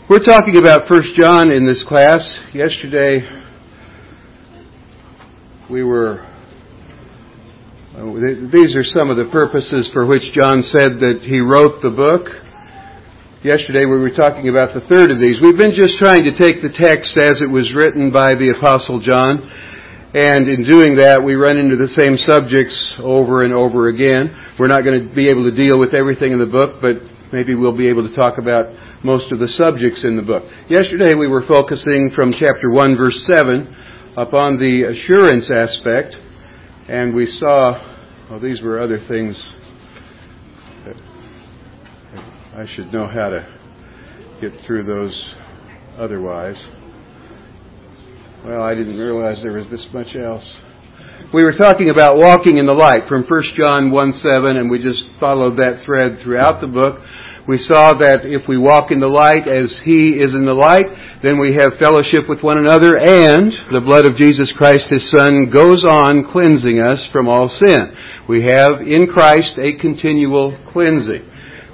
We're talking about 1 John in this class. Yesterday, these are some of the purposes for which John said that he wrote the book. Yesterday we were talking about the third of these. We've been just trying to take the text as it was written by the Apostle John, and in doing that we run into the same subjects over and over again. We're not going to be able to deal with everything in the book, but maybe we'll be able to talk about most of the subjects in the book. Yesterday we were focusing from chapter 1, verse 7 upon the assurance aspect, and we saw, these were other things that I should know how to get through those otherwise. Well, I didn't realize there was this much else. We were talking about walking in the light from 1 John 1:7, and we just followed that thread throughout the book. We saw that if we walk in the light as He is in the light, then we have fellowship with one another, and the blood of Jesus Christ, His Son, goes on cleansing us from all sin. We have in Christ a continual cleansing.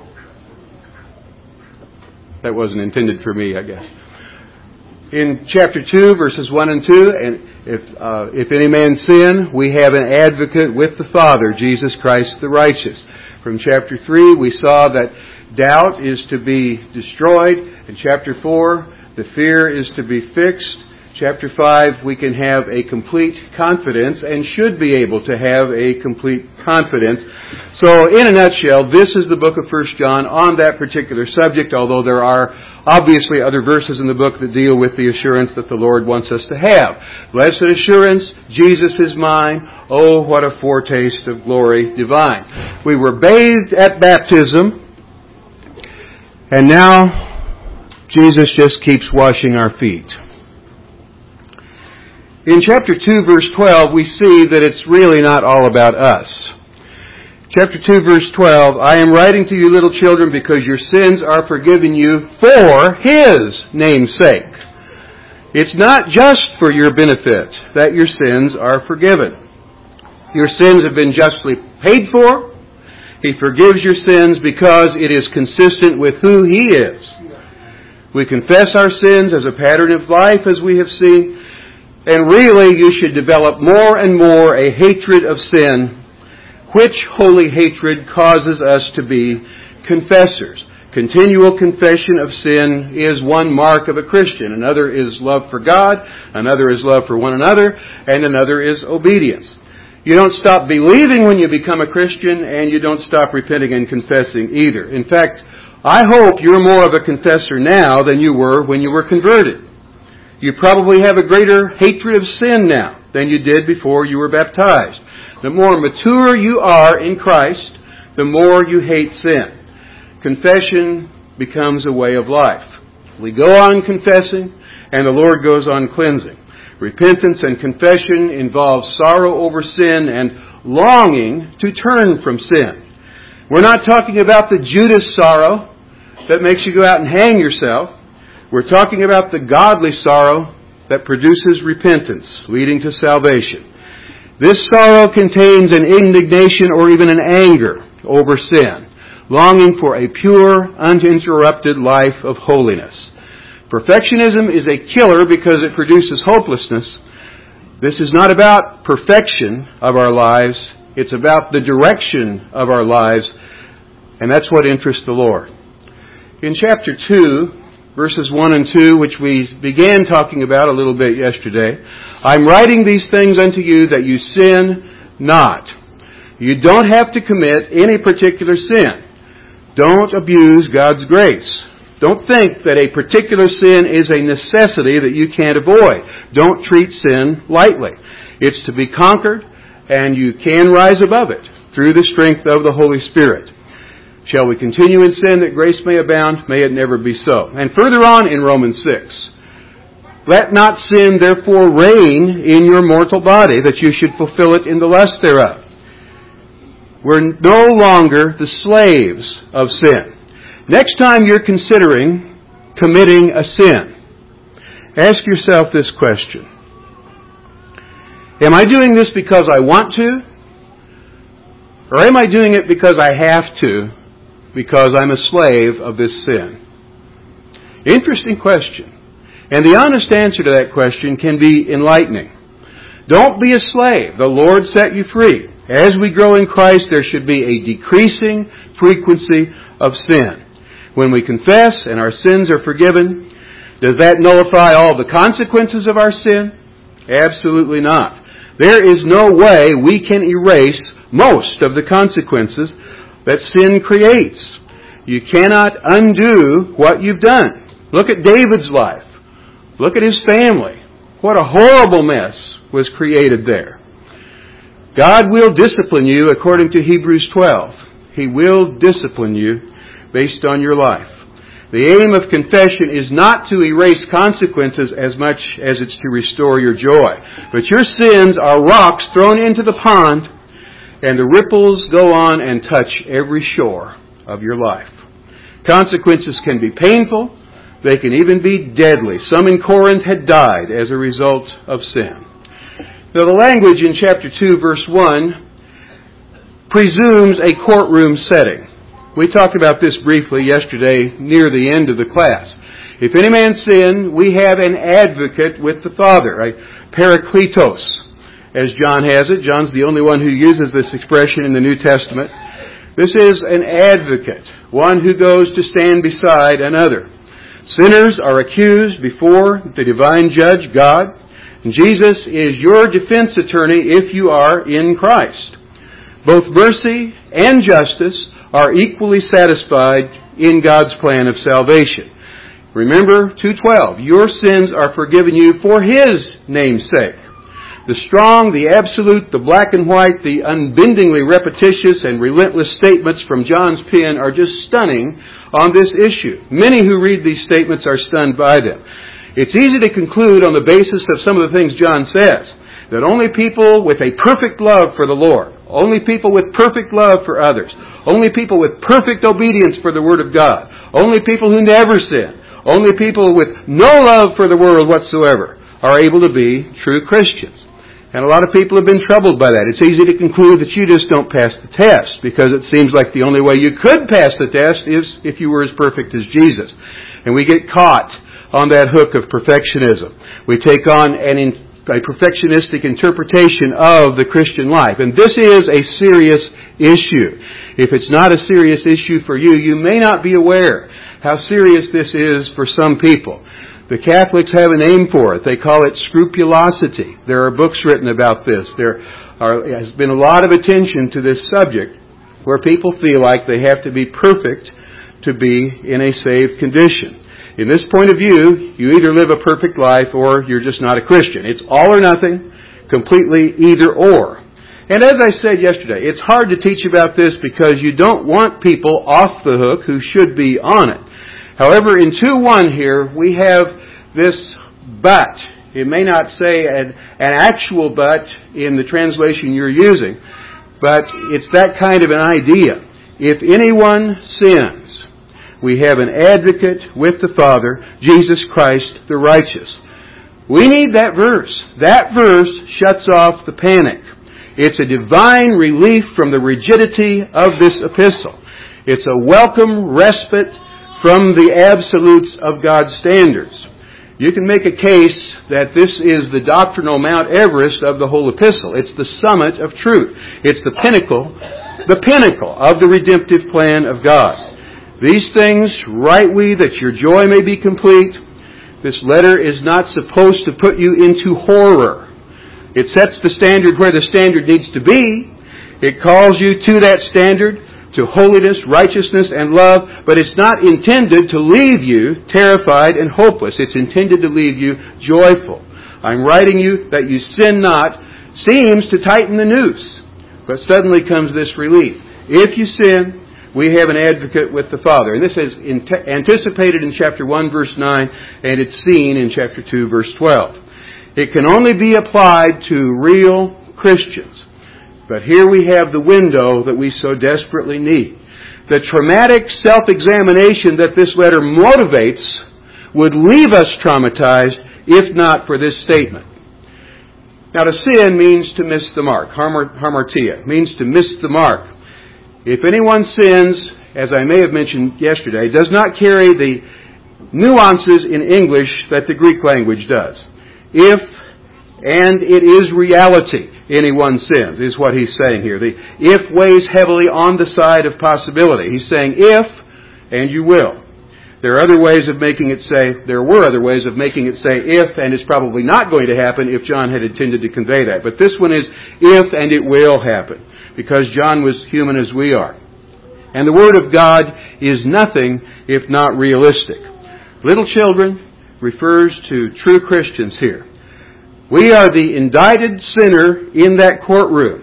That wasn't intended for me, I guess. In chapter 2, verses 1 and 2, and if any man sin, we have an advocate with the Father, Jesus Christ the righteous. From chapter 3, we saw that doubt is to be destroyed. In chapter 4, the fear is to be fixed. Chapter 5, we can have a complete confidence and should be able to have a complete confidence. So, in a nutshell, this is the book of 1 John on that particular subject, although there are obviously other verses in the book that deal with the assurance that the Lord wants us to have. Blessed assurance, Jesus is mine. Oh, what a foretaste of glory divine. We were bathed at baptism, and now Jesus just keeps washing our feet. In chapter 2, verse 12, we see that it's really not all about us. Chapter 2, verse 12, I am writing to you, little children, because your sins are forgiven you for His name's sake. It's not just for your benefit that your sins are forgiven. Your sins have been justly paid for. He forgives your sins because it is consistent with who He is. We confess our sins as a pattern of life, as we have seen. And really, you should develop more and more a hatred of sin, which holy hatred causes us to be confessors. Continual confession of sin is one mark of a Christian. Another is love for God, another is love for one another, and another is obedience. You don't stop believing when you become a Christian, and you don't stop repenting and confessing either. In fact, I hope you're more of a confessor now than you were when you were converted. You probably have a greater hatred of sin now than you did before you were baptized. The more mature you are in Christ, the more you hate sin. Confession becomes a way of life. We go on confessing, and the Lord goes on cleansing. Repentance and confession involve sorrow over sin and longing to turn from sin. We're not talking about the Judas sorrow that makes you go out and hang yourself. We're talking about the godly sorrow that produces repentance, leading to salvation. This sorrow contains an indignation or even an anger over sin, longing for a pure, uninterrupted life of holiness. Perfectionism is a killer because it produces hopelessness. This is not about perfection of our lives. It's about the direction of our lives, and that's what interests the Lord. In chapter 2, verses 1 and 2, which we began talking about a little bit yesterday, I'm writing these things unto you that you sin not. You don't have to commit any particular sin. Don't abuse God's grace. Don't think that a particular sin is a necessity that you can't avoid. Don't treat sin lightly. It's to be conquered, and you can rise above it through the strength of the Holy Spirit. Shall we continue in sin that grace may abound? May it never be so. And further on in Romans 6, let not sin therefore reign in your mortal body, that you should fulfill it in the lust thereof. We're no longer the slaves of sin. Next time you're considering committing a sin, ask yourself this question. Am I doing this because I want to? Or am I doing it because I have to, because I'm a slave of this sin? Interesting question. And the honest answer to that question can be enlightening. Don't be a slave. The Lord set you free. As we grow in Christ, there should be a decreasing frequency of sin. When we confess and our sins are forgiven, does that nullify all the consequences of our sin? Absolutely not. There is no way we can erase most of the consequences that sin creates. You cannot undo what you've done. Look at David's life. Look at his family. What a horrible mess was created there. God will discipline you according to Hebrews 12. He will discipline you based on your life. The aim of confession is not to erase consequences as much as it's to restore your joy. But your sins are rocks thrown into the pond, and the ripples go on and touch every shore of your life. Consequences can be painful. They can even be deadly. Some in Corinth had died as a result of sin. Now, the language in chapter 2, verse 1, presumes a courtroom setting. We talked about this briefly yesterday near the end of the class. If any man sin, we have an advocate with the Father, a parakletos, as John has it. John's the only one who uses this expression in the New Testament. This is an advocate, one who goes to stand beside another. Sinners are accused before the divine judge, God, and Jesus is your defense attorney if you are in Christ. Both mercy and justice are equally satisfied in God's plan of salvation. Remember 2:12, your sins are forgiven you for His name's sake. The strong, the absolute, the black and white, the unbendingly repetitious and relentless statements from John's pen are just stunning on this issue. Many who read these statements are stunned by them. It's easy to conclude on the basis of some of the things John says that only people with a perfect love for the Lord, only people with perfect love for others, only people with perfect obedience for the Word of God, only people who never sin, only people with no love for the world whatsoever are able to be true Christians. And a lot of people have been troubled by that. It's easy to conclude that you just don't pass the test because it seems like the only way you could pass the test is if you were as perfect as Jesus. And we get caught on that hook of perfectionism. We take on a perfectionistic interpretation of the Christian life. And this is a serious issue. If it's not a serious issue for you, you may not be aware how serious this is for some people. The Catholics have a name for it. They call it scrupulosity. There are books written about this. There has been a lot of attention to this subject where people feel like they have to be perfect to be in a saved condition. In this point of view, you either live a perfect life or you're just not a Christian. It's all or nothing, completely either or. And as I said yesterday, it's hard to teach about this because you don't want people off the hook who should be on it. However, in 2:1 here, we have this but. It may not say an actual but in the translation you're using, but it's that kind of an idea. If anyone sins, we have an advocate with the Father, Jesus Christ the righteous. We need that verse. That verse shuts off the panic. It's a divine relief from the rigidity of this epistle. It's a welcome respite from the absolutes of God's standards. You can make a case that this is the doctrinal Mount Everest of the whole epistle. It's the summit of truth. It's the pinnacle of the redemptive plan of God. These things write we that your joy may be complete. This letter is not supposed to put you into horror. It sets the standard where the standard needs to be. It calls you to that standard, to holiness, righteousness, and love, but it's not intended to leave you terrified and hopeless. It's intended to leave you joyful. I'm writing you that you sin not seems to tighten the noose, but suddenly comes this relief. If you sin, we have an advocate with the Father. And this is anticipated in chapter 1, verse 9, and it's seen in chapter 2, verse 12. It can only be applied to real Christians. But here we have the window that we so desperately need. The traumatic self-examination that this letter motivates would leave us traumatized if not for this statement. Now, to sin means to miss the mark. Hamartia means to miss the mark. If anyone sins, as I may have mentioned yesterday, does not carry the nuances in English that the Greek language does. If, and it is reality, anyone sins, is what he's saying here. The if weighs heavily on the side of possibility. He's saying if, and you will. There were other ways of making it say, if, and it's probably not going to happen if John had intended to convey that. But this one is if, and it will happen, because John was human as we are. And the Word of God is nothing if not realistic. Little children refers to true Christians here. We are the indicted sinner in that courtroom.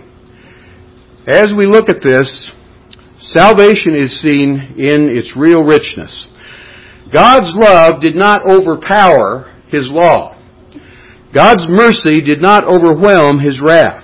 As we look at this, salvation is seen in its real richness. God's love did not overpower His law. God's mercy did not overwhelm His wrath.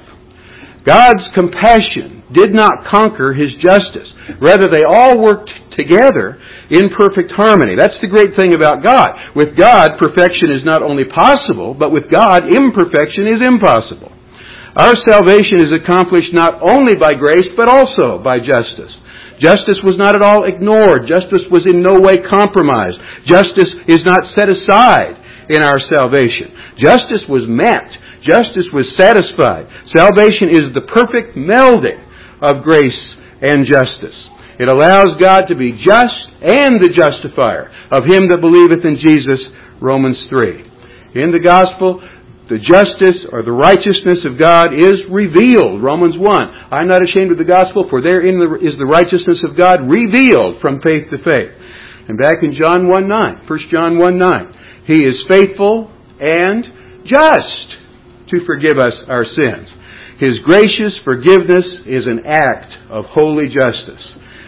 God's compassion did not conquer His justice. Rather, they all worked together in perfect harmony. That's the great thing about God. With God, perfection is not only possible, but with God, imperfection is impossible. Our salvation is accomplished not only by grace, but also by justice. Justice was not at all ignored. Justice was in no way compromised. Justice is not set aside in our salvation. Justice was met. Justice was satisfied. Salvation is the perfect melding of grace and justice. It allows God to be just and the justifier of him that believeth in Jesus, Romans 3. In the gospel, the justice or the righteousness of God is revealed. Romans 1. I'm not ashamed of the gospel, for therein is the righteousness of God revealed from faith to faith. And back in John 1:9, 1 John 1:9, He is faithful and just to forgive us our sins. His gracious forgiveness is an act of holy justice.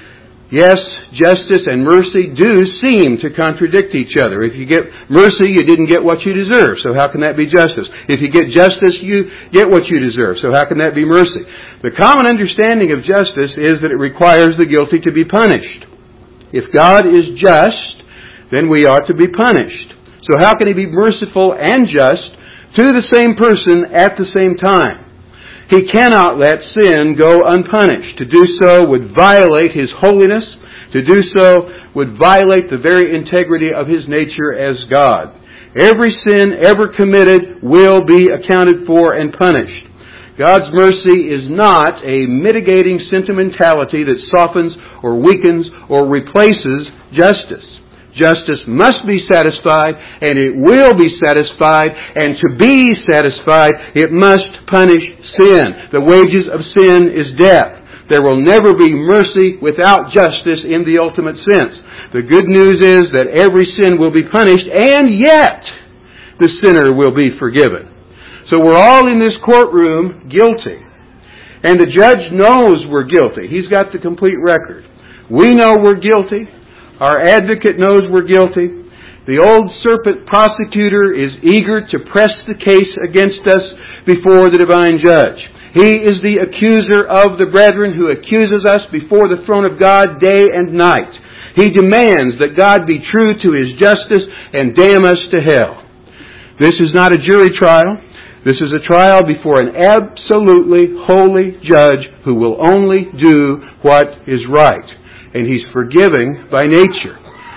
Yes, justice and mercy do seem to contradict each other. If you get mercy, you didn't get what you deserve, so how can that be justice? If you get justice, you get what you deserve, so how can that be mercy? The common understanding of justice is that it requires the guilty to be punished. If God is just, then we ought to be punished. So how can He be merciful and just to the same person at the same time? He cannot let sin go unpunished. To do so would violate His holiness. To do so would violate the very integrity of His nature as God. Every sin ever committed will be accounted for and punished. God's mercy is not a mitigating sentimentality that softens or weakens or replaces justice. Justice must be satisfied, and it will be satisfied, and to be satisfied, it must punish sin. The wages of sin is death. There will never be mercy without justice in the ultimate sense. The good news is that every sin will be punished, and yet the sinner will be forgiven. So we're all in this courtroom guilty. And the judge knows we're guilty. He's got the complete record. We know we're guilty. Our advocate knows we're guilty. The old serpent prosecutor is eager to press the case against us before the divine judge. He is the accuser of the brethren who accuses us before the throne of God day and night. He demands that God be true to His justice and damn us to hell. This is not a jury trial. This is a trial before an absolutely holy judge who will only do what is right. And He's forgiving by nature.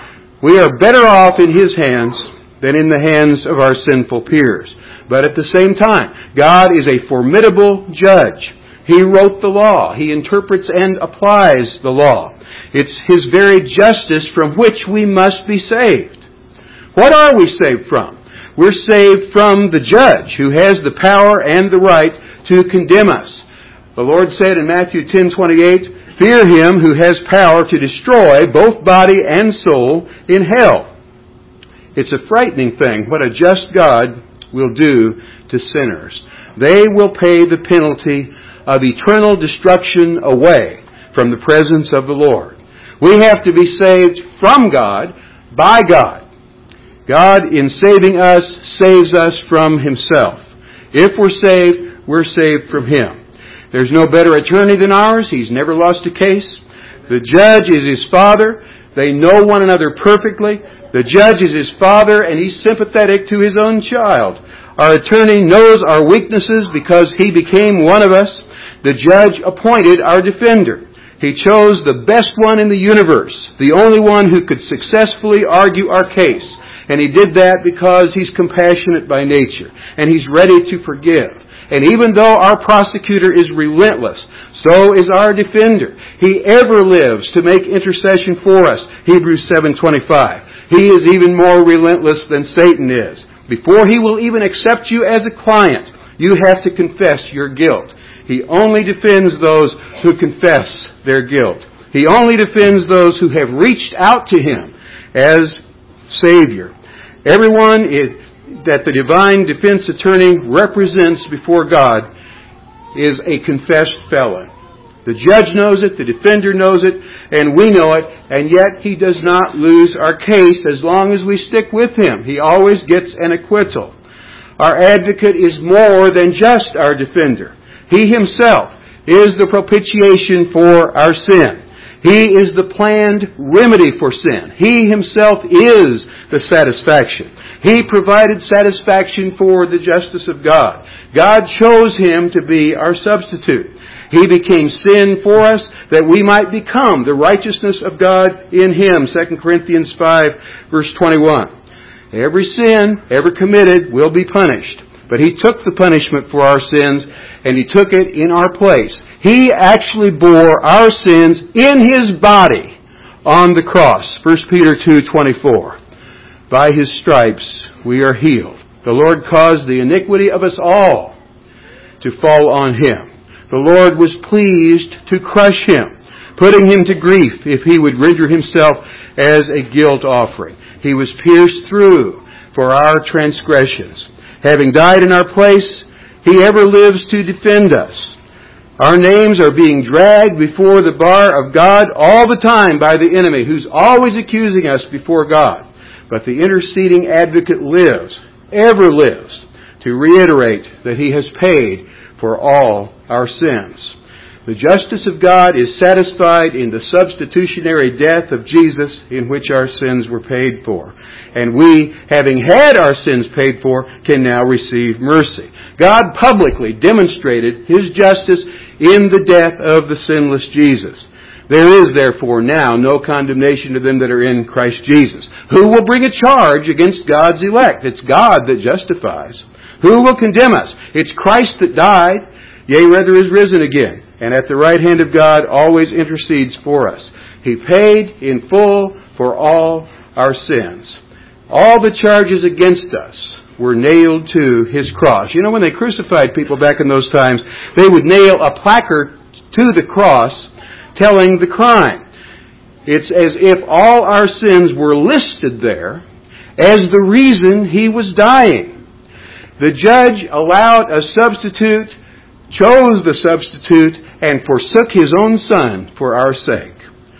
We are better off in His hands than in the hands of our sinful peers. But at the same time, God is a formidable judge. He wrote the law. He interprets and applies the law. It's His very justice from which we must be saved. What are we saved from? We're saved from the judge who has the power and the right to condemn us. The Lord said in Matthew 10:28, "Fear Him who has power to destroy both body and soul in hell." It's a frightening thing what a just God will do to sinners. They will pay the penalty of eternal destruction away from the presence of the Lord. We have to be saved from God, by God. God, in saving us, saves us from Himself. If we're saved from Him. There's no better attorney than ours. He's never lost a case. The judge is His Father. They know one another perfectly. The judge is His Father, and He's sympathetic to His own child. Our attorney knows our weaknesses because He became one of us. The judge appointed our defender. He chose the best one in the universe the only one who could successfully argue our case. And He did that because He's compassionate by nature, and He's ready to forgive. And even though our prosecutor is relentless, so is our defender. He ever lives to make intercession for us. Hebrews 7:25. He is even more relentless than Satan is. Before he will even accept you as a client, you have to confess your guilt. He only defends those who confess their guilt. He only defends those who have reached out to Him as Savior. Everyone that the divine defense attorney represents before God is a confessed felon. The judge knows it, the defender knows it, and we know it, and yet he does not lose our case as long as we stick with him. He always gets an acquittal. Our advocate is more than just our defender. He himself is the propitiation for our sin. He is the planned remedy for sin. He himself is the satisfaction. He provided satisfaction for the justice of God. God chose Him to be our substitute. He became sin for us that we might become the righteousness of God in Him. 2 Corinthians 5, verse 21. Every sin ever committed will be punished. But He took the punishment for our sins, and He took it in our place. He actually bore our sins in His body on the cross. 1 Peter 2:24. By His stripes we are healed. The Lord caused the iniquity of us all to fall on Him. The Lord was pleased to crush Him, putting Him to grief if He would render Himself as a guilt offering. He was pierced through for our transgressions. Having died in our place, He ever lives to defend us. Our names are being dragged before the bar of God all the time by the enemy, who's always accusing us before God. But the interceding advocate lives, ever lives, to reiterate that He has paid for all our sins. The justice of God is satisfied in the substitutionary death of Jesus, in which our sins were paid for. And we, having had our sins paid for, can now receive mercy. God publicly demonstrated His justice in the death of the sinless Jesus. There is therefore now no condemnation to them that are in Christ Jesus. Who will bring a charge against God's elect? It's God that justifies. Who will condemn us? It's Christ that died, yea, rather is risen again, and at the right hand of God always intercedes for us. He paid in full for all our sins. All the charges against us were nailed to His cross. You know, when they crucified people back in those times, they would nail a placard to the cross telling the crime. It's as if all our sins were listed there as the reason He was dying. The judge allowed a substitute, chose the substitute, and forsook His own Son for our sake.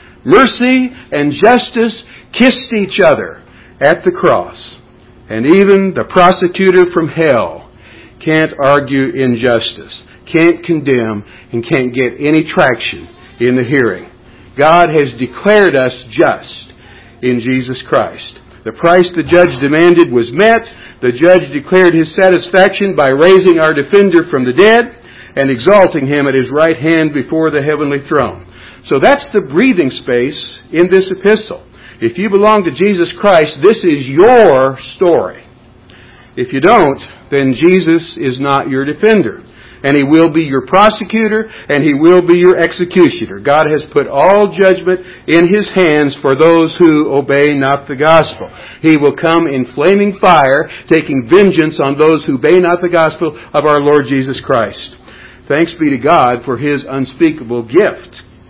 Mercy and justice kissed each other at the cross. And even the prosecutor from hell can't argue injustice, can't condemn, and can't get any traction in the hearing. God has declared us just in Jesus Christ. The price the judge demanded was met. The judge declared His satisfaction by raising our defender from the dead and exalting Him at His right hand before the heavenly throne. So that's the breathing space in this epistle. If you belong to Jesus Christ, this is your story. If you don't, then Jesus is not your defender. And He will be your prosecutor, and He will be your executioner. God has put all judgment in His hands for those who obey not the gospel. He will come in flaming fire, taking vengeance on those who obey not the gospel of our Lord Jesus Christ. Thanks be to God for His unspeakable gift.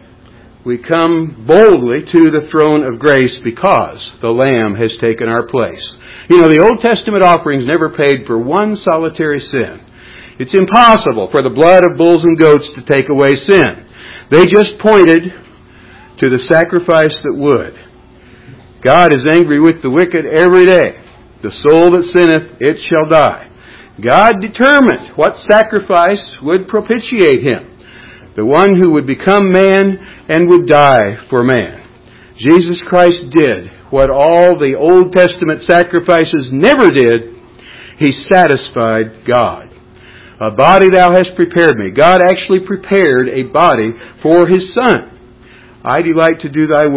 We come boldly to the throne of grace because the Lamb has taken our place. You know, the Old Testament offerings never paid for one solitary sin. It's impossible for the blood of bulls and goats to take away sin. They just pointed to the sacrifice that would. God is angry with the wicked every day. The soul that sinneth, it shall die. God determined what sacrifice would propitiate Him. The one who would become man and would die for man. Jesus Christ did what all the Old Testament sacrifices never did. He satisfied God. A body thou hast prepared me. God actually prepared a body for His Son. I delight to do thy will,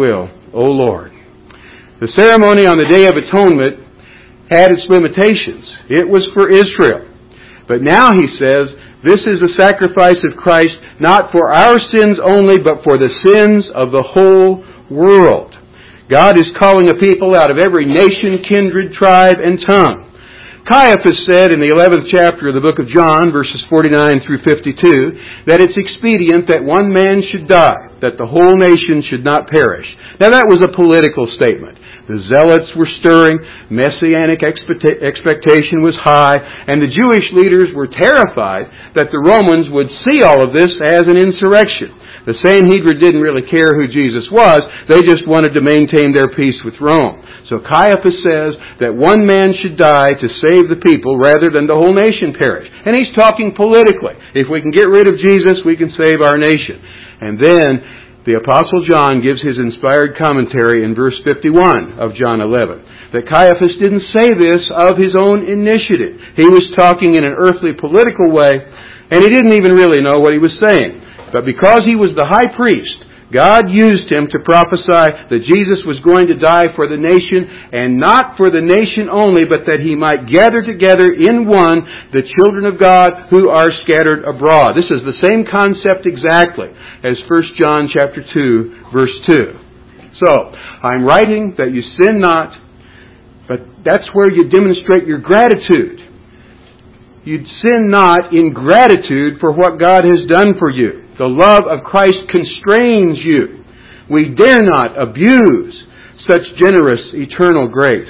O Lord. The ceremony on the Day of Atonement had its limitations. It was for Israel. But now he says, this is the sacrifice of Christ, not for our sins only, but for the sins of the whole world. God is calling a people out of every nation, kindred, tribe, and tongue. Caiaphas said in the 11th chapter of the book of John, verses 49 through 52, that it's expedient that one man should die, that the whole nation should not perish. Now that was a political statement. The zealots were stirring, messianic expectation was high, and the Jewish leaders were terrified that the Romans would see all of this as an insurrection. The Sanhedrin didn't really care who Jesus was, they just wanted to maintain their peace with Rome. So Caiaphas says that one man should die to save the people rather than the whole nation perish. And he's talking politically. If we can get rid of Jesus, we can save our nation. And then the Apostle John gives his inspired commentary in verse 51 of John 11. That Caiaphas didn't say this of his own initiative. He was talking in an earthly political way, and he didn't even really know what he was saying. But because he was the high priest, God used him to prophesy that Jesus was going to die for the nation, and not for the nation only, but that he might gather together in one the children of God who are scattered abroad. This is the same concept exactly as 1 John chapter 2, verse 2. So, I'm writing that you sin not, but that's where you demonstrate your gratitude. You sin not in gratitude for what God has done for you. The love of Christ constrains you. We dare not abuse such generous, eternal grace.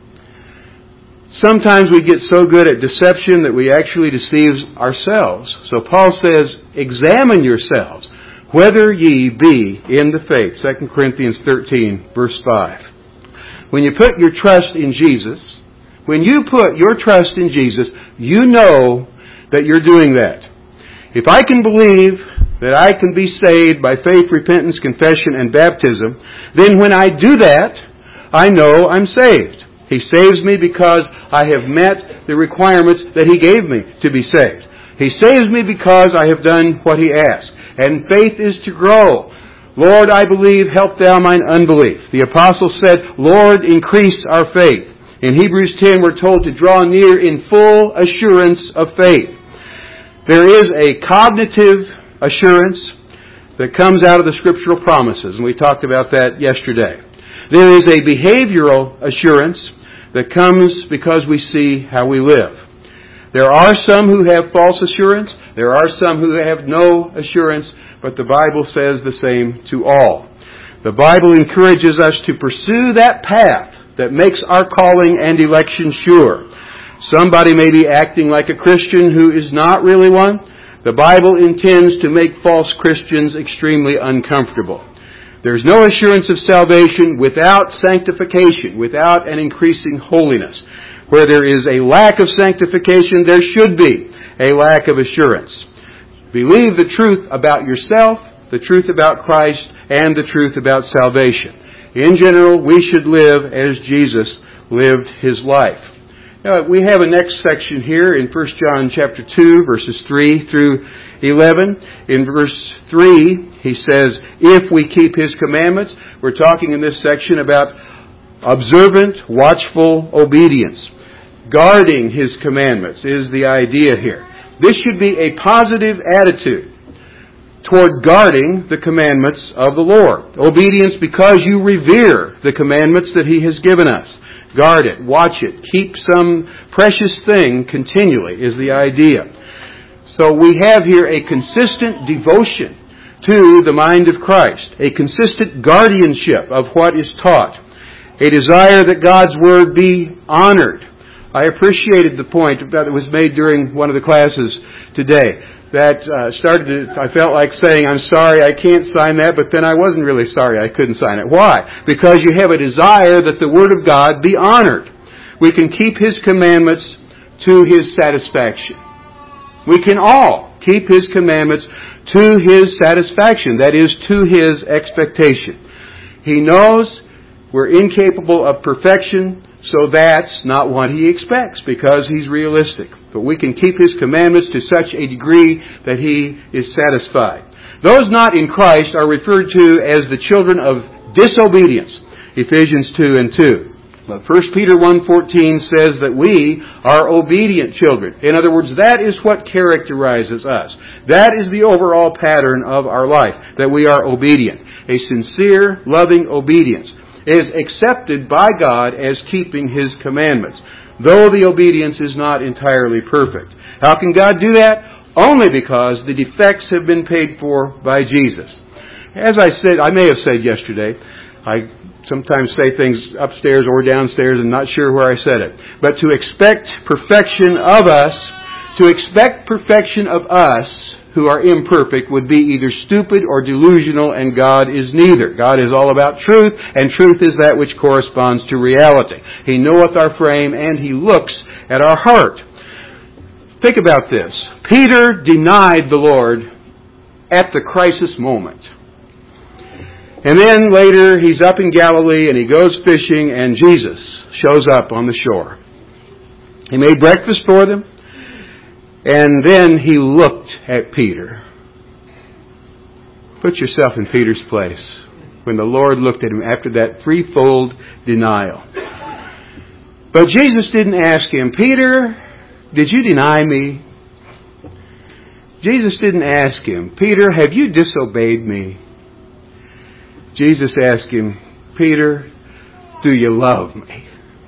Sometimes we get so good at deception that we actually deceive ourselves. So Paul says, examine yourselves, whether ye be in the faith. 2 Corinthians 13, verse 5. When you put your trust in Jesus, you know that you're doing that. If I can believe that I can be saved by faith, repentance, confession, and baptism, then when I do that, I know I'm saved. He saves me because I have met the requirements that He gave me to be saved. He saves me because I have done what He asked. And faith is to grow. Lord, I believe, help thou mine unbelief. The apostle said, Lord, increase our faith. In Hebrews 10, we're told to draw near in full assurance of faith. There is a cognitive assurance that comes out of the scriptural promises, and we talked about that yesterday. There is a behavioral assurance that comes because we see how we live. There are some who have false assurance. There are some who have no assurance, but the Bible says the same to all. The Bible encourages us to pursue that path that makes our calling and election sure. Somebody may be acting like a Christian who is not really one. The Bible intends to make false Christians extremely uncomfortable. There's no assurance of salvation without sanctification, without an increasing holiness. Where there is a lack of sanctification, there should be a lack of assurance. Believe the truth about yourself, the truth about Christ, and the truth about salvation. In general, we should live as Jesus lived His life. Now, we have a next section here in 1 John chapter 2, verses 3 through 11. In verse 3, he says, if we keep His commandments, we're talking in this section about observant, watchful obedience. Guarding His commandments is the idea here. This should be a positive attitude toward guarding the commandments of the Lord. Obedience because you revere the commandments that He has given us. Guard it, watch it, keep some precious thing continually is the idea. So we have here a consistent devotion to the mind of Christ, a consistent guardianship of what is taught, a desire that God's Word be honored. I appreciated the point that was made during one of the classes today. I felt like saying, I'm sorry I can't sign that, but then I wasn't really sorry I couldn't sign it. Why? Because you have a desire that the Word of God be honored. We can keep His commandments to His satisfaction. We can all keep His commandments to His satisfaction, that is, to His expectation. He knows we're incapable of perfection, so that's not what He expects, because He's realistic. But we can keep His commandments to such a degree that He is satisfied. Those not in Christ are referred to as the children of disobedience. Ephesians 2 and 2. But 1 Peter 1:14 says that we are obedient children. In other words, that is what characterizes us. That is the overall pattern of our life, that we are obedient. A sincere, loving obedience is accepted by God as keeping His commandments, though the obedience is not entirely perfect. How can God do that? Only because the defects have been paid for by Jesus. As I said, I may have said yesterday, I sometimes say things upstairs or downstairs and not sure where I said it. But to expect perfection of us who are imperfect would be either stupid or delusional, and God is neither. God is all about truth, and truth is that which corresponds to reality. He knoweth our frame, and He looks at our heart. Think about this. Peter denied the Lord at the crisis moment. And then later, he's up in Galilee, and he goes fishing, and Jesus shows up on the shore. He made breakfast for them, and then he looked at Peter. Put yourself in Peter's place when the Lord looked at him after that threefold denial. But Jesus didn't ask him, Peter, did you deny me? Jesus didn't ask him, Peter, have you disobeyed me? Jesus asked him, Peter, do you love me?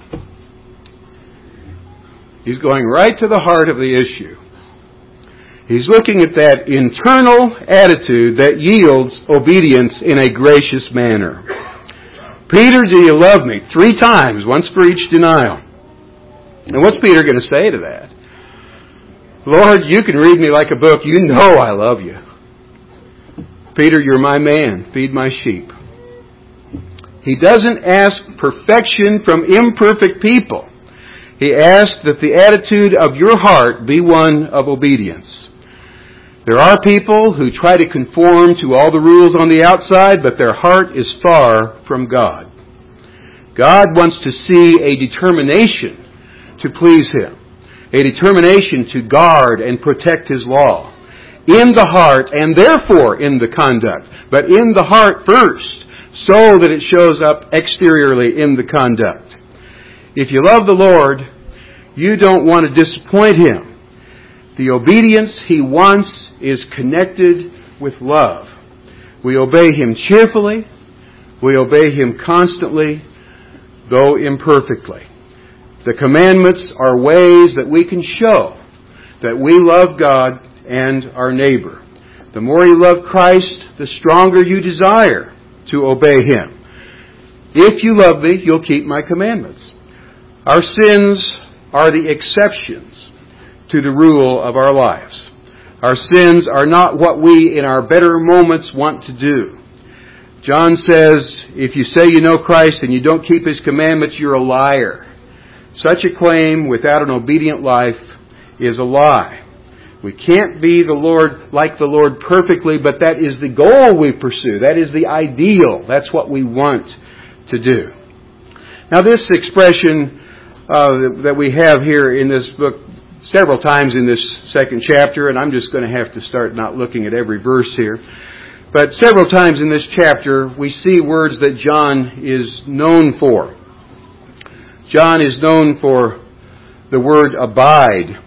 He's going right to the heart of the issue. He's looking at that internal attitude that yields obedience in a gracious manner. Peter, do you love me? 3 times, once for each denial. And what's Peter going to say to that? Lord, you can read me like a book. You know I love you. Peter, you're my man. Feed my sheep. He doesn't ask perfection from imperfect people. He asks that the attitude of your heart be one of obedience. There are people who try to conform to all the rules on the outside, but their heart is far from God. God wants to see a determination to please Him, a determination to guard and protect His law in the heart and therefore in the conduct, but in the heart first, so that it shows up exteriorly in the conduct. If you love the Lord, you don't want to disappoint Him. The obedience He wants is connected with love. We obey Him cheerfully. We obey Him constantly, though imperfectly. The commandments are ways that we can show that we love God and our neighbor. The more you love Christ, the stronger you desire to obey Him. If you love me, you'll keep my commandments. Our sins are the exceptions to the rule of our lives. Our sins are not what we in our better moments want to do. John says, if you say you know Christ and you don't keep His commandments, you're a liar. Such a claim without an obedient life is a lie. We can't be like the Lord perfectly, but that is the goal we pursue. That is the ideal. That's what we want to do. Now this expression that we have here in this book several times in this second chapter, and I'm just going to have to start not looking at every verse here, but several times in this chapter we see words that John is known for. John is known for the word abide.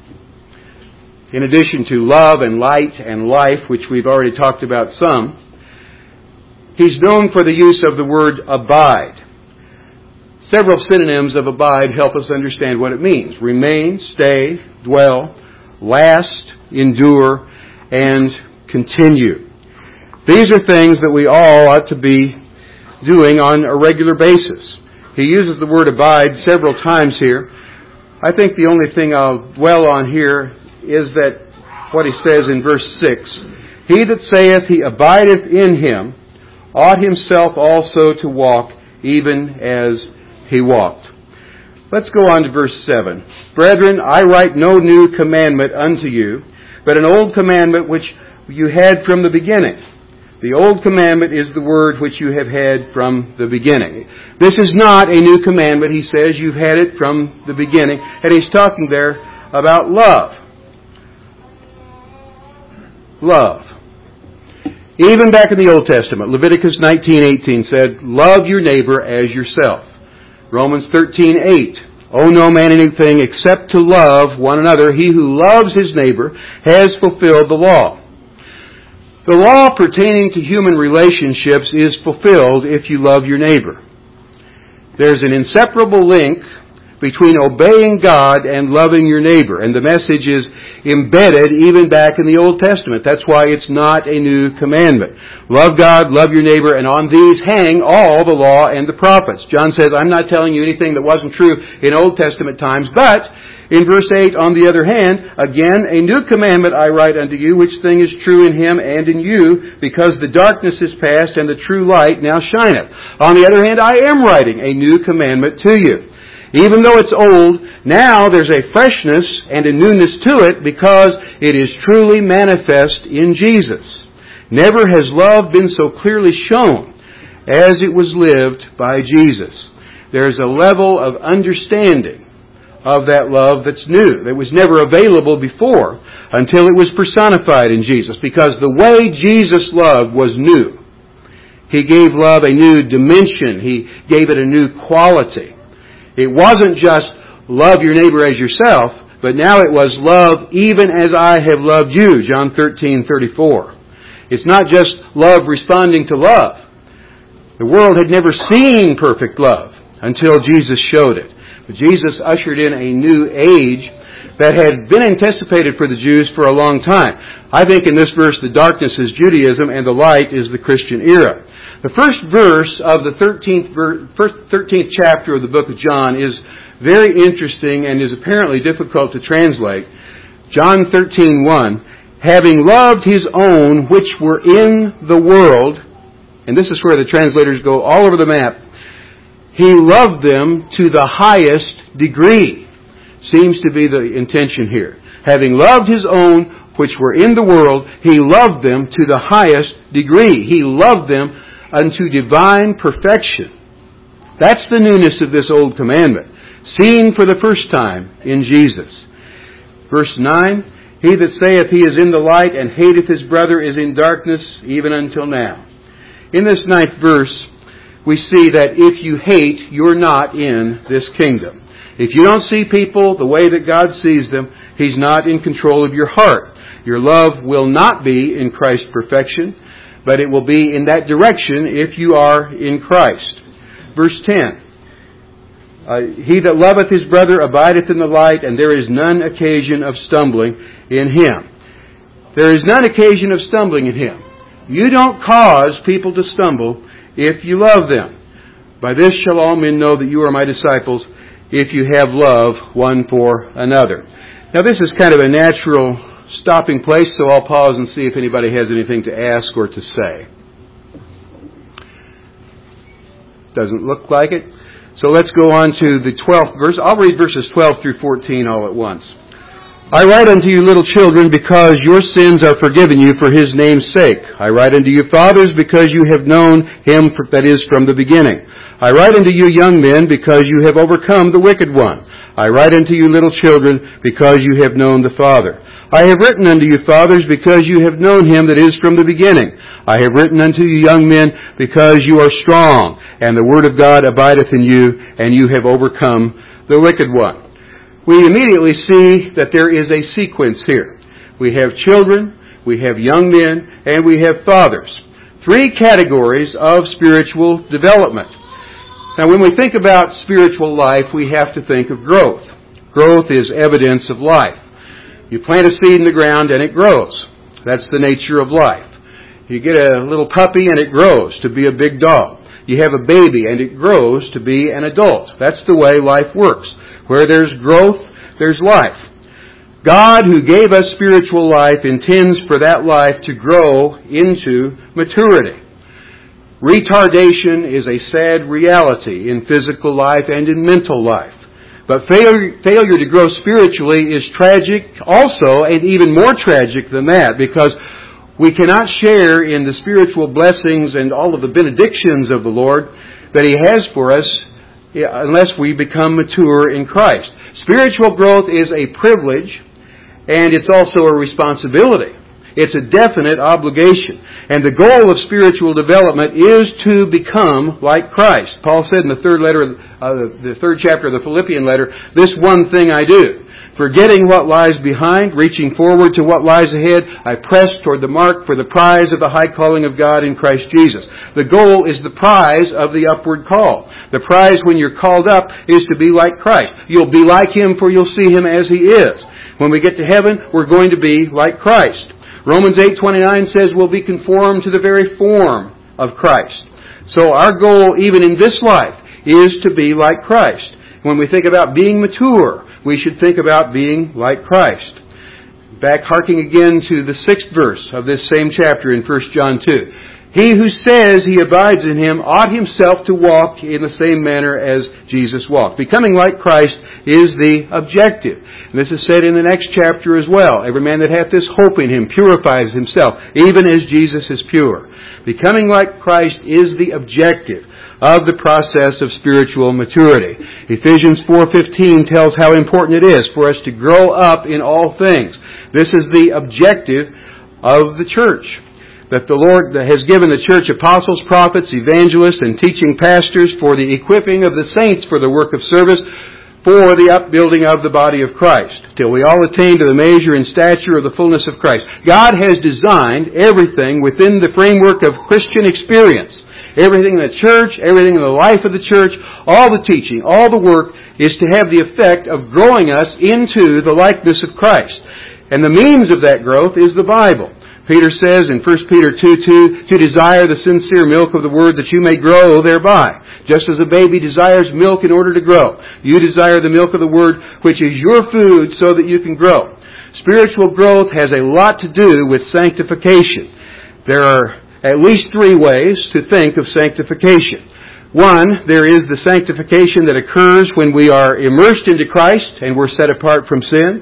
In addition to love and light and life, which we've already talked about some, he's known for the use of the word abide. Several synonyms of abide help us understand what it means. Remain, stay, dwell, last, endure, and continue. These are things that we all ought to be doing on a regular basis. He uses the word abide several times here. I think the only thing I'll dwell on here is that what he says in verse 6, He that saith he abideth in Him ought himself also to walk even as He walked. Let's go on to verse 7. Brethren, I write no new commandment unto you, but an old commandment which you had from the beginning. The old commandment is the word which you have had from the beginning. This is not a new commandment. He says you've had it from the beginning. And he's talking there about love. Love. Even back in the Old Testament, Leviticus 19:18 said, "Love your neighbor as yourself." Romans 13:8, "Owe no man anything except to love one another. He who loves his neighbor has fulfilled the law." The law pertaining to human relationships is fulfilled if you love your neighbor. There's an inseparable link between obeying God and loving your neighbor, and the message is embedded even back in the Old Testament. That's why it's not a new commandment. Love God, love your neighbor, and on these hang all the law and the prophets. John says, I'm not telling you anything that wasn't true in Old Testament times, but in verse 8, on the other hand, again, a new commandment I write unto you, which thing is true in him and in you, because the darkness is past and the true light now shineth. On the other hand, I am writing a new commandment to you. Even though it's old, now there's a freshness and a newness to it because it is truly manifest in Jesus. Never has love been so clearly shown as it was lived by Jesus. There's a level of understanding of that love that's new, that was never available before until it was personified in Jesus, because the way Jesus loved was new. He gave love a new dimension. He gave it a new quality. It wasn't just love your neighbor as yourself, but now it was love even as I have loved you, John 13:34. It's not just love responding to love. The world had never seen perfect love until Jesus showed it. But Jesus ushered in a new age that had been anticipated for the Jews for a long time. I think in this verse the darkness is Judaism and the light is the Christian era. The first verse of the 13th chapter of the book of John is very interesting and is apparently difficult to translate. John 13:1, having loved his own which were in the world, and this is where the translators go all over the map, he loved them to the highest degree. Seems to be the intention here. Having loved his own which were in the world, he loved them to the highest degree. He loved them unto divine perfection. That's the newness of this old commandment, seen for the first time in Jesus. Verse 9, he that saith he is in the light and hateth his brother is in darkness even until now. In this 9th verse, we see that if you hate, you're not in this kingdom. If you don't see people the way that God sees them, He's not in control of your heart. Your love will not be in Christ's perfection, but it will be in that direction if you are in Christ. Verse 10, he that loveth his brother abideth in the light, and there is none occasion of stumbling in him. There is none occasion of stumbling in him. You don't cause people to stumble if you love them. By this shall all men know that you are my disciples, if you have love one for another. Now this is kind of a natural stopping place, so I'll pause and see if anybody has anything to ask or to say. Doesn't look like it. So let's go on to the 12th verse. I'll read verses 12 through 14 all at once. I write unto you, little children, because your sins are forgiven you for His name's sake. I write unto you, fathers, because you have known Him that is from the beginning. I write unto you, young men, because you have overcome the wicked one. I write unto you, little children, because you have known the Father. I have written unto you, fathers, because you have known Him that is from the beginning. I have written unto you, young men, because you are strong, and the word of God abideth in you, and you have overcome the wicked one. We immediately see that there is a sequence here. We have children, we have young men, and we have fathers. 3 categories of spiritual development. Now, when we think about spiritual life, we have to think of growth. Growth is evidence of life. You plant a seed in the ground and it grows. That's the nature of life. You get a little puppy and it grows to be a big dog. You have a baby and it grows to be an adult. That's the way life works. Where there's growth, there's life. God, who gave us spiritual life, intends for that life to grow into maturity. Retardation is a sad reality in physical life and in mental life. But failure to grow spiritually is tragic also, and even more tragic than that, because we cannot share in the spiritual blessings and all of the benedictions of the Lord that He has for us unless we become mature in Christ. Spiritual growth is a privilege, and it's also a responsibility. It's a definite obligation. And the goal of spiritual development is to become like Christ. Paul said in the third chapter of the Philippian letter, "This one thing I do, forgetting what lies behind, reaching forward to what lies ahead, I press toward the mark for the prize of the high calling of God in Christ Jesus." The goal is the prize of the upward call. The prize when you're called up is to be like Christ. You'll be like Him, for you'll see Him as He is. When we get to heaven, we're going to be like Christ. Romans 8:29 says we'll be conformed to the very form of Christ. So our goal, even in this life, is to be like Christ. When we think about being mature, we should think about being like Christ. Back harking again to the 6th verse of this same chapter in 1 John 2. He who says he abides in Him ought himself to walk in the same manner as Jesus walked. Becoming like Christ is the objective. And this is said in the next chapter as well. Every man that hath this hope in Him purifies himself, even as Jesus is pure. Becoming like Christ is the objective of the process of spiritual maturity. Ephesians 4:15 tells how important it is for us to grow up in all things. This is the objective of the church. That the Lord has given the church apostles, prophets, evangelists, and teaching pastors for the equipping of the saints for the work of service, for the upbuilding of the body of Christ, till we all attain to the measure and stature of the fullness of Christ. God has designed everything within the framework of Christian experience. Everything in the church, everything in the life of the church, all the teaching, all the work is to have the effect of growing us into the likeness of Christ. And the means of that growth is the Bible. Peter says in 1 Peter 2:2, to desire the sincere milk of the Word that you may grow thereby. Just as a baby desires milk in order to grow, you desire the milk of the Word, which is your food, so that you can grow. Spiritual growth has a lot to do with sanctification. There are at least 3 ways to think of sanctification. One, there is the sanctification that occurs when we are immersed into Christ and we're set apart from sin.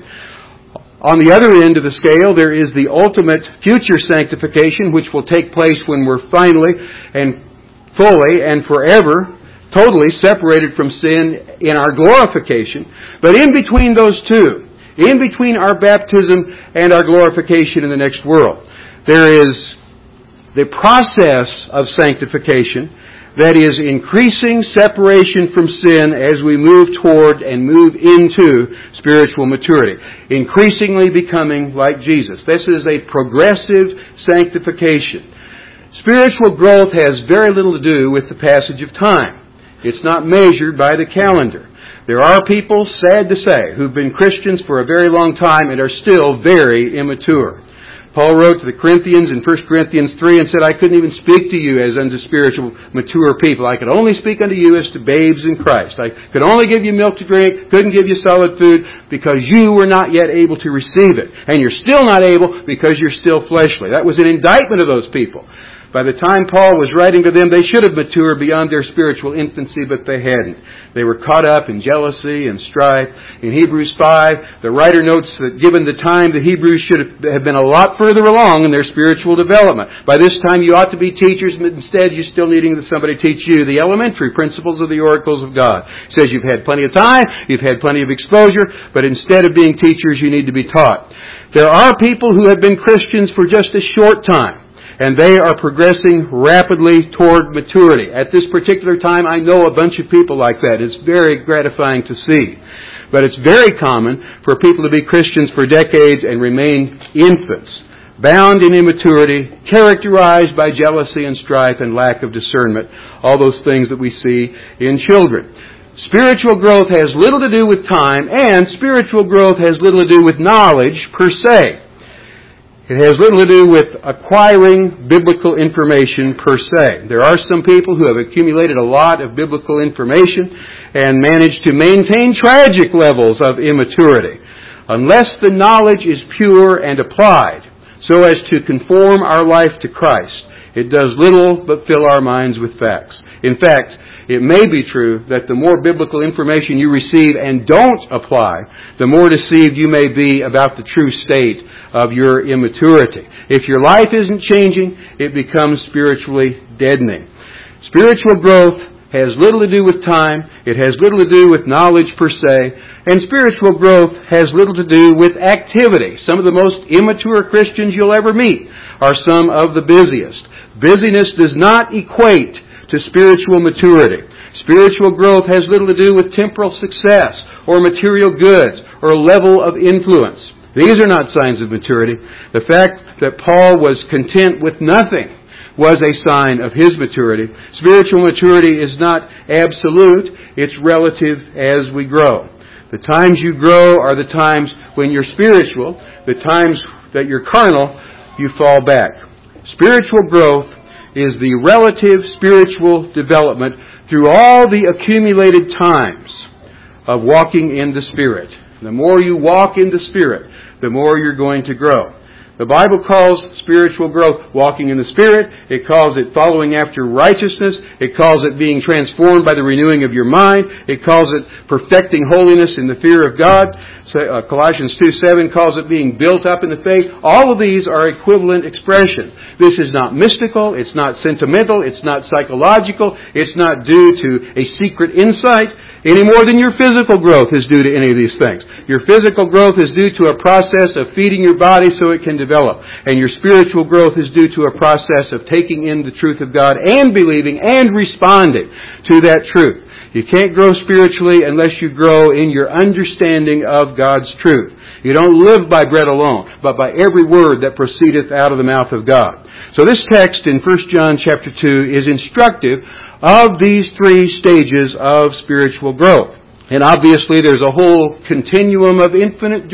On the other end of the scale, there is the ultimate future sanctification, which will take place when we're finally and fully and forever, totally separated from sin in our glorification. But in between those two, in between our baptism and our glorification in the next world, there is the process of sanctification that is increasing separation from sin as we move toward and move into spiritual maturity. Increasingly becoming like Jesus. This is a progressive sanctification. Spiritual growth has very little to do with the passage of time. It's not measured by the calendar. There are people, sad to say, who've been Christians for a very long time and are still very immature. Paul wrote to the Corinthians in 1 Corinthians 3 and said, I couldn't even speak to you as unto spiritual mature people. I could only speak unto you as to babes in Christ. I could only give you milk to drink, couldn't give you solid food, because you were not yet able to receive it. And you're still not able because you're still fleshly. That was an indictment of those people. By the time Paul was writing to them, they should have matured beyond their spiritual infancy, but they hadn't. They were caught up in jealousy and strife. In Hebrews 5, the writer notes that given the time, the Hebrews should have been a lot further along in their spiritual development. By this time, you ought to be teachers, but instead you're still needing somebody to teach you the elementary principles of the oracles of God. It says you've had plenty of time, you've had plenty of exposure, but instead of being teachers, you need to be taught. There are people who have been Christians for just a short time, and they are progressing rapidly toward maturity. At this particular time, I know a bunch of people like that. It's very gratifying to see. But it's very common for people to be Christians for decades and remain infants, bound in immaturity, characterized by jealousy and strife and lack of discernment, all those things that we see in children. Spiritual growth has little to do with time, and spiritual growth has little to do with knowledge per se. It has little to do with acquiring biblical information per se. There are some people who have accumulated a lot of biblical information and managed to maintain tragic levels of immaturity. Unless the knowledge is pure and applied so as to conform our life to Christ, it does little but fill our minds with facts. In fact, it may be true that the more biblical information you receive and don't apply, the more deceived you may be about the true state of your immaturity. If your life isn't changing, it becomes spiritually deadening. Spiritual growth has little to do with time. It has little to do with knowledge per se. And spiritual growth has little to do with activity. Some of the most immature Christians you'll ever meet are some of the busiest. Busyness does not equate to spiritual maturity. Spiritual growth has little to do with temporal success or material goods or level of influence. These are not signs of maturity. The fact that Paul was content with nothing was a sign of his maturity. Spiritual maturity is not absolute. It's relative as we grow. The times you grow are the times when you're spiritual. The times that you're carnal, you fall back. Spiritual growth is the relative spiritual development through all the accumulated times of walking in the Spirit. The more you walk in the Spirit, the more you're going to grow. The Bible calls spiritual growth walking in the Spirit. It calls it following after righteousness. It calls it being transformed by the renewing of your mind. It calls it perfecting holiness in the fear of God. Colossians 2:7 calls it being built up in the faith. All of these are equivalent expressions. This is not mystical. It's not sentimental. It's not psychological. It's not due to a secret insight any more than your physical growth is due to any of these things. Your physical growth is due to a process of feeding your body so it can develop. And your spiritual growth is due to a process of taking in the truth of God and believing and responding to that truth. You can't grow spiritually unless you grow in your understanding of God's truth. You don't live by bread alone, but by every word that proceedeth out of the mouth of God. So this text in 1 John chapter 2 is instructive of these three stages of spiritual growth. And obviously there's a whole continuum of infinite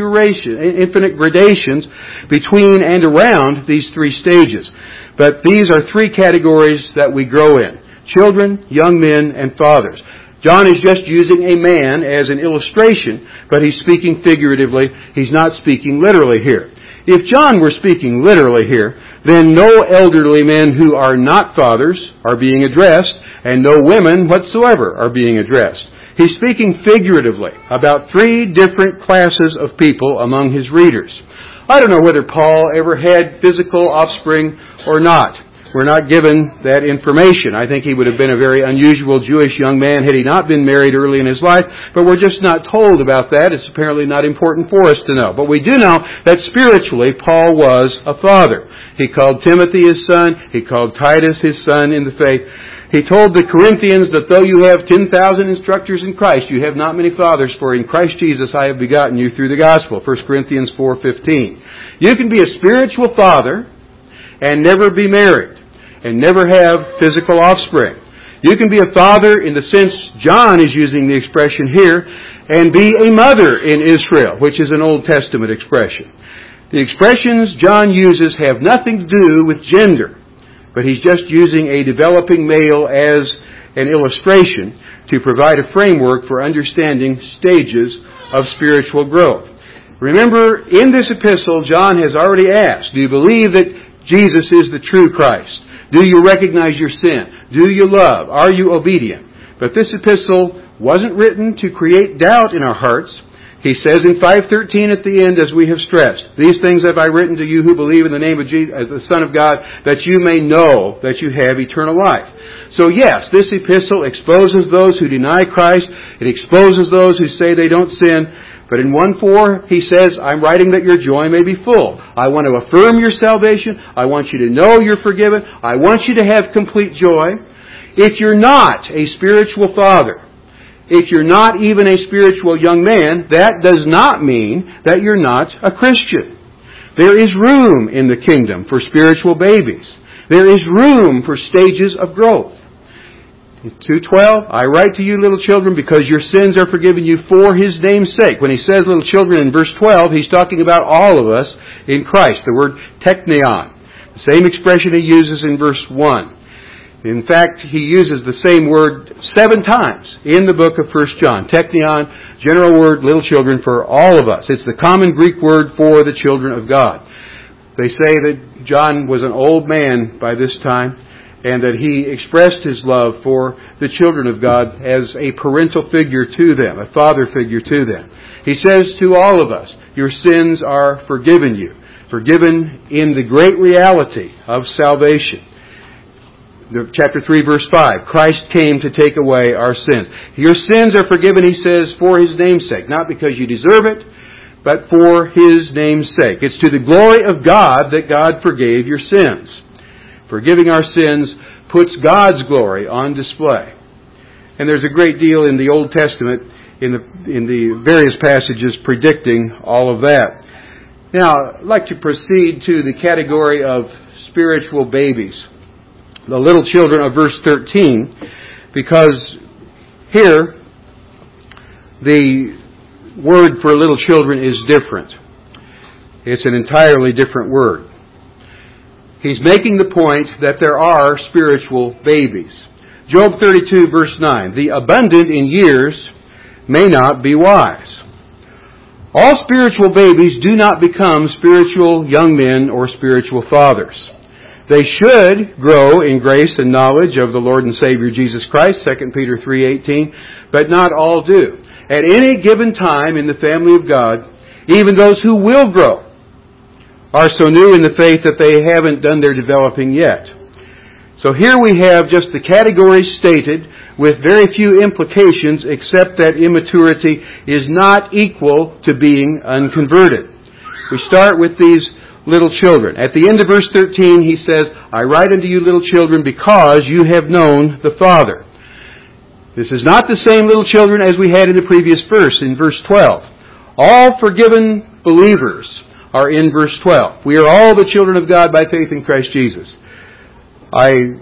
gradations between and around these three stages. But these are three categories that we grow in: children, young men, and fathers. John is just using a man as an illustration, but he's speaking figuratively. He's not speaking literally here. If John were speaking literally here, then no elderly men who are not fathers are being addressed, and no women whatsoever are being addressed. He's speaking figuratively about three different classes of people among his readers. I don't know whether Paul ever had physical offspring or not. We're not given that information. I think he would have been a very unusual Jewish young man had he not been married early in his life, but we're just not told about that. It's apparently not important for us to know. But we do know that spiritually Paul was a father. He called Timothy his son. He called Titus his son in the faith. He told the Corinthians that though you have 10,000 instructors in Christ, you have not many fathers, for in Christ Jesus I have begotten you through the gospel. 1 Corinthians 4:15. You can be a spiritual father and never be married and never have physical offspring. You can be a father in the sense John is using the expression here, and be a mother in Israel, which is an Old Testament expression. The expressions John uses have nothing to do with gender, but he's just using a developing male as an illustration to provide a framework for understanding stages of spiritual growth. Remember, in this epistle, John has already asked, do you believe that Jesus is the true Christ? Do you recognize your sin? Do you love? Are you obedient? But this epistle wasn't written to create doubt in our hearts. He says in 5:13 at the end, as we have stressed, these things have I written to you who believe in the name of Jesus, as the Son of God, that you may know that you have eternal life. So yes, this epistle exposes those who deny Christ. It exposes those who say they don't sin. But in 1:4, he says, I'm writing that your joy may be full. I want to affirm your salvation. I want you to know you're forgiven. I want you to have complete joy. If you're not a spiritual father, if you're not even a spiritual young man, that does not mean that you're not a Christian. There is room in the kingdom for spiritual babies. There is room for stages of growth. In 2:12, I write to you, little children, because your sins are forgiven you for His name's sake. When he says little children in verse 12, he's talking about all of us in Christ. The word teknion. The same expression he uses in verse 1. In fact, he uses the same word 7 times in the book of 1 John. Teknion, general word, little children, for all of us. It's the common Greek word for the children of God. They say that John was an old man by this time, and that he expressed his love for the children of God as a parental figure to them, a father figure to them. He says to all of us, your sins are forgiven you, forgiven in the great reality of salvation. Chapter 3, verse 5. Christ came to take away our sins. Your sins are forgiven, he says, for His name's sake. Not because you deserve it, but for His name's sake. It's to the glory of God that God forgave your sins. Forgiving our sins puts God's glory on display. And there's a great deal in the Old Testament, in the various passages predicting all of that. Now, I'd like to proceed to the category of spiritual babies. The little children of verse 13, because here the word for little children is different. It's an entirely different word. He's making the point that there are spiritual babies. Job 32, verse 9, the abundant in years may not be wise. All spiritual babies do not become spiritual young men or spiritual fathers. They should grow in grace and knowledge of the Lord and Savior Jesus Christ, 2 Peter 3:18, but not all do. At any given time in the family of God, even those who will grow are so new in the faith that they haven't done their developing yet. So here we have just the categories stated with very few implications except that immaturity is not equal to being unconverted. We start with these little children. At the end of verse 13, he says, I write unto you, little children, because you have known the Father. This is not the same little children as we had in the previous verse, in verse 12. All forgiven believers are in verse 12. We are all the children of God by faith in Christ Jesus. I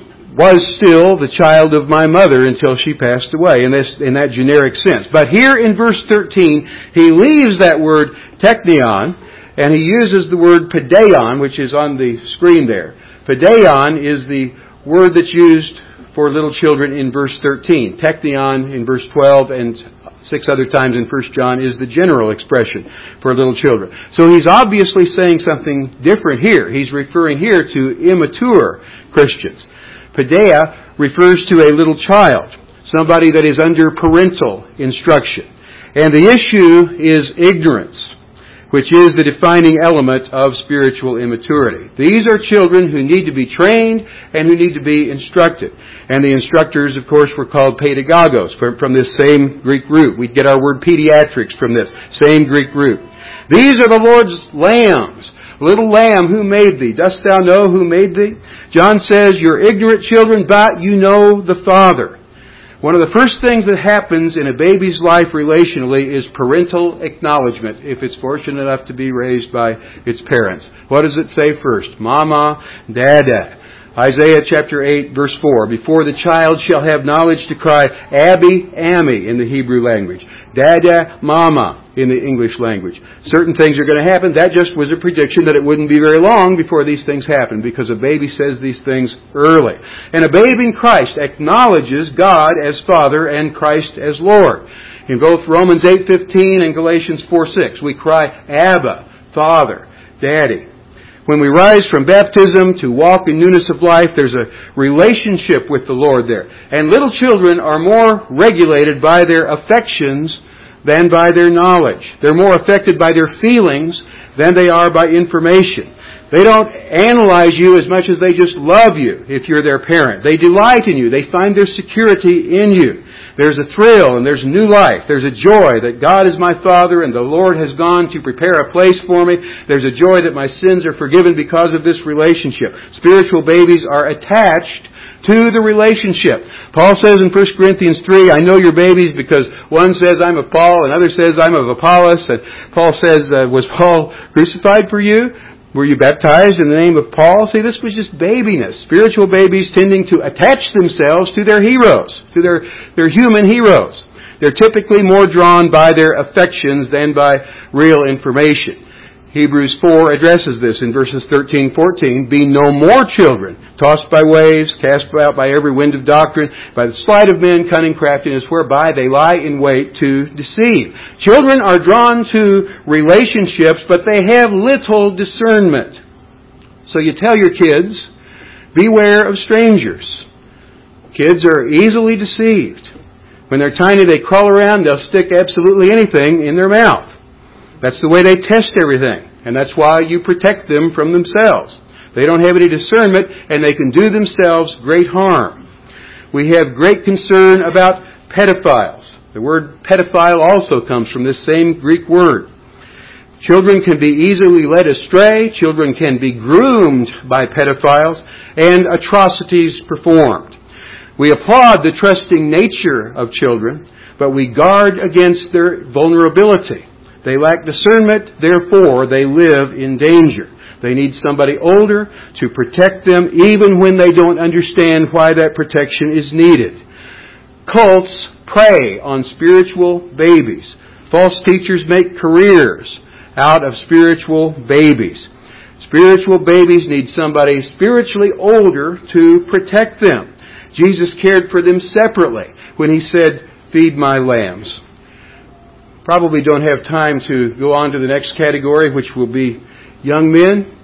was still the child of my mother until she passed away, in that generic sense. But here in verse 13, he leaves that word teknion, and he uses the word paideon, which is on the screen there. Paideon is the word that's used for little children in verse 13. Teknion in verse 12 and 6 other times in 1 John is the general expression for little children. So he's obviously saying something different here. He's referring here to immature Christians. Paideia refers to a little child, somebody that is under parental instruction. And the issue is ignorance, which is the defining element of spiritual immaturity. These are children who need to be trained and who need to be instructed. And the instructors, of course, were called pedagogos, from this same Greek root. We get our word pediatrics from this same Greek root. These are the Lord's lambs. Little lamb, who made thee? Dost thou know who made thee? John says, you're ignorant children, but you know the Father. One of the first things that happens in a baby's life relationally is parental acknowledgement, if it's fortunate enough to be raised by its parents. What does it say first? Mama, Dada. Isaiah chapter 8, verse 4. Before the child shall have knowledge to cry, Abby, Ammi in the Hebrew language. Dada, Mama in the English language. Certain things are going to happen. That just was a prediction that it wouldn't be very long before these things happen, because a baby says these things early. And a babe in Christ acknowledges God as Father and Christ as Lord. In both Romans 8:15 and Galatians 4:6, we cry, Abba, Father, Daddy. When we rise from baptism to walk in newness of life, there's a relationship with the Lord there. And little children are more regulated by their affections than by their knowledge. They're more affected by their feelings than they are by information. They don't analyze you as much as they just love you if you're their parent. They delight in you. They find their security in you. There's a thrill and there's new life. There's a joy that God is my Father and the Lord has gone to prepare a place for me. There's a joy that my sins are forgiven because of this relationship. Spiritual babies are attached to the relationship. Paul says in 1 Corinthians 3, I know your babies because one says I'm of Paul, another says I'm of Apollos. And Paul says, was Paul crucified for you? Were you baptized in the name of Paul? See, this was just babiness. Spiritual babies tending to attach themselves to their heroes, to their human heroes. They're typically more drawn by their affections than by real information. Hebrews 4 addresses this in verses 13-14. Be no more children, tossed by waves, cast about by every wind of doctrine, by the sleight of men, cunning craftiness, whereby they lie in wait to deceive. Children are drawn to relationships, but they have little discernment. So you tell your kids, beware of strangers. Kids are easily deceived. When they're tiny, they crawl around, they'll stick absolutely anything in their mouth. That's the way they test everything. And that's why you protect them from themselves. They don't have any discernment, and they can do themselves great harm. We have great concern about pedophiles. The word pedophile also comes from this same Greek word. Children can be easily led astray. Children can be groomed by pedophiles, and atrocities performed. We applaud the trusting nature of children, but we guard against their vulnerability. They lack discernment, therefore they live in danger. They need somebody older to protect them even when they don't understand why that protection is needed. Cults prey on spiritual babies. False teachers make careers out of spiritual babies. Spiritual babies need somebody spiritually older to protect them. Jesus cared for them separately when He said, "Feed my lambs." Probably don't have time to go on to the next category, which will be young men.